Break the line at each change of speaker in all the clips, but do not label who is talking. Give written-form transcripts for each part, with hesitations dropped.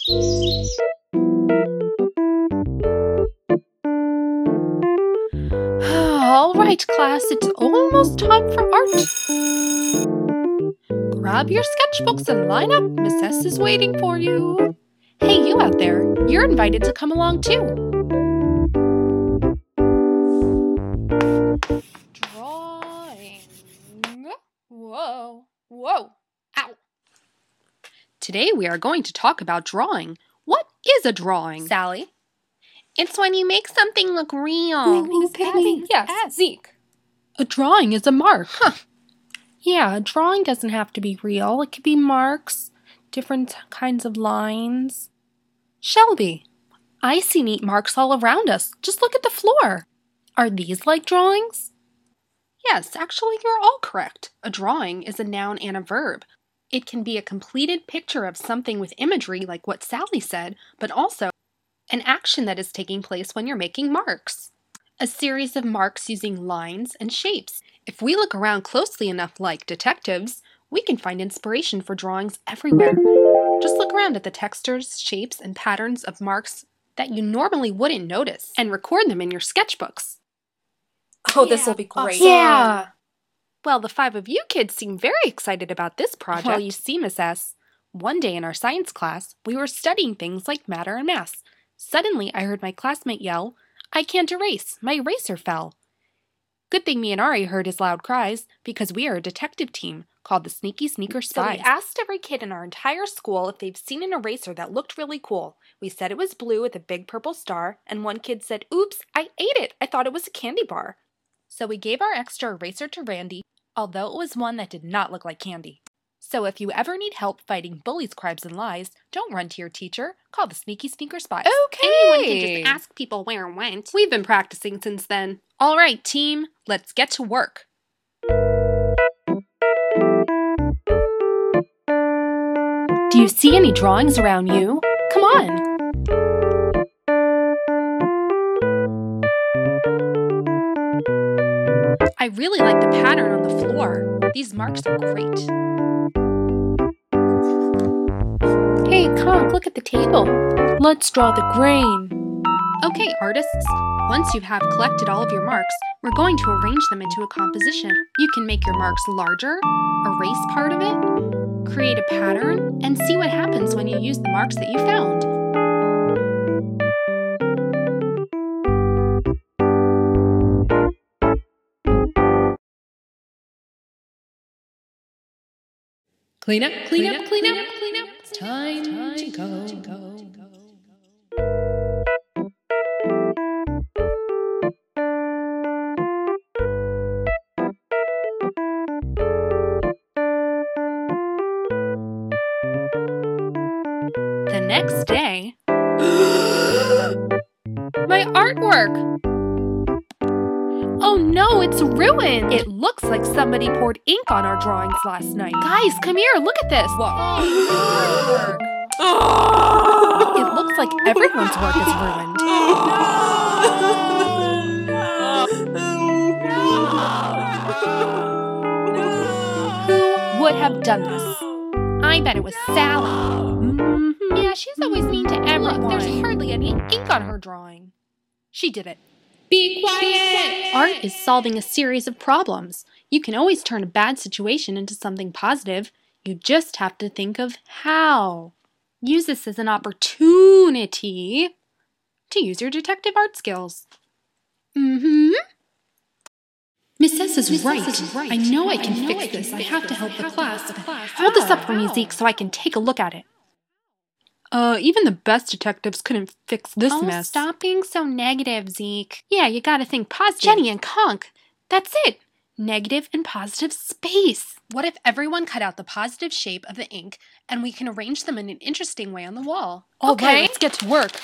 All right, class, it's almost time for art. Grab your sketchbooks and line up. Miss S is waiting for you. Hey, you out there, you're invited to come along too. Drawing. Whoa. Ow. Today we are going to talk about drawing. What is a drawing? Sally?
It's when you make something look real.
Yes, Zeke. A drawing is a mark. Yeah, a drawing doesn't have to be real. It could be marks, different kinds of lines. Shelby, I see neat marks all around us. Just look at the floor. Are these like drawings? Yes, actually, you're all correct. A drawing is a noun and a verb. It can be a completed picture of something with imagery, like what Sally said, but also an action that is taking place when you're making marks. A series of marks using lines and shapes. If we look around closely enough like detectives, we can find inspiration for drawings everywhere. Just look around at the textures, shapes, and patterns of marks that you normally wouldn't notice and record them in your sketchbooks.
Oh, this will be great.
Awesome. Yeah! Well, the 5 of you kids seem very excited about this project. Well, you see, Miss S, one day in our science class, we were studying things like matter and mass. Suddenly, I heard my classmate yell, "I can't erase, my eraser fell." Good thing me and Ari heard his loud cries, because we are a detective team called the Sneaky Sneaker Spies. So we asked every kid in our entire school if they've seen an eraser that looked really cool. We said it was blue with a big purple star, and one kid said, "Oops, I ate it. I thought it was a candy bar." So we gave our extra eraser to Randy, although it was one that did not look like candy. So if you ever need help fighting bullies, crimes, and lies, don't run to your teacher. Call the Sneaky Sneaker Spies. Okay!
Anyone can just ask people where it went.
We've been practicing since then. All right, team, let's get to work. Do you see any drawings around you? Come on! I really like the pattern on the floor. These marks are great. Hey, Conk, look at the table. Let's draw the grain. Okay, artists. Once you have collected all of your marks, we're going to arrange them into a composition. You can make your marks larger, erase part of it, create a pattern, and see what happens when you use the marks that you found. Clean up. It's time to go. The next day, my artwork! Oh no, it's ruined! It looks like somebody poured ink on our drawings last night. Guys, come here, look at this! Whoa. It looks like everyone's work is ruined. Who would have done this? I bet it was Sally. Yeah, she's always mean to everyone. Look, there's hardly any ink on her drawing. She did it. Be quiet! Art is solving a series of problems. You can always turn a bad situation into something positive. You just have to think of how. Use this as an opportunity to use your detective art skills. Miss S is right. I know I can fix this. I have to help the class. Hold this up for me, Zeke, so I can take a look at it. Even the best detectives couldn't fix this mess. Stop being so negative, Zeke. Yeah, you gotta think positive. Jenny and Conk, that's it. Negative and positive space. What if everyone cut out the positive shape of the ink and we can arrange them in an interesting way on the wall? Okay, let's get to work.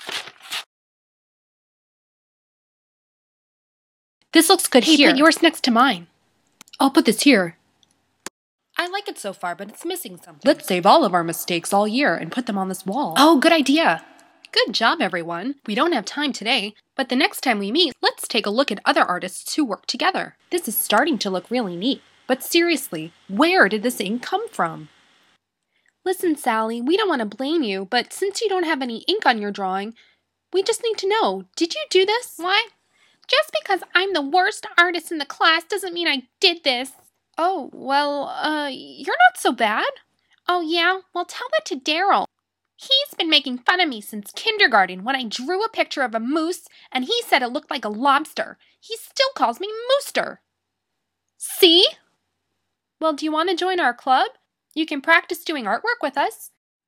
This looks good here. Put yours next to mine. I'll put this here. I like it so far, but it's missing something. Let's save all of our mistakes all year and put them on this wall. Oh, good idea. Good job, everyone. We don't have time today, but the next time we meet, let's take a look at other artists who work together. This is starting to look really neat, but seriously, where did this ink come from? Listen, Sally, we don't want to blame you, but since you don't have any ink on your drawing, we just need to know, did you do this?
What? Just because I'm the worst artist in the class doesn't mean I did this.
Oh, well, you're not so bad.
Oh, yeah? Well, tell that to Daryl. He's been making fun of me since kindergarten when I drew a picture of a moose and he said it looked like a lobster. He still calls me Mooster.
See? Well, do you want to join our club? You can practice doing artwork with us.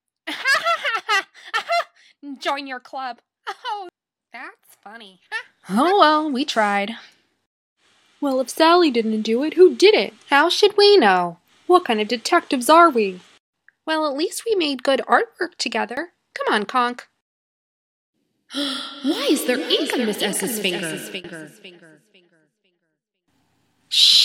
Join your club. Oh, that's funny.
Oh, well, we tried. Well, if Sally didn't do it, who did it? How should we know? What kind of detectives are we? Well, at least we made good artwork together. Come on, Conk.
Why is there ink on Miss S's finger?
Shh.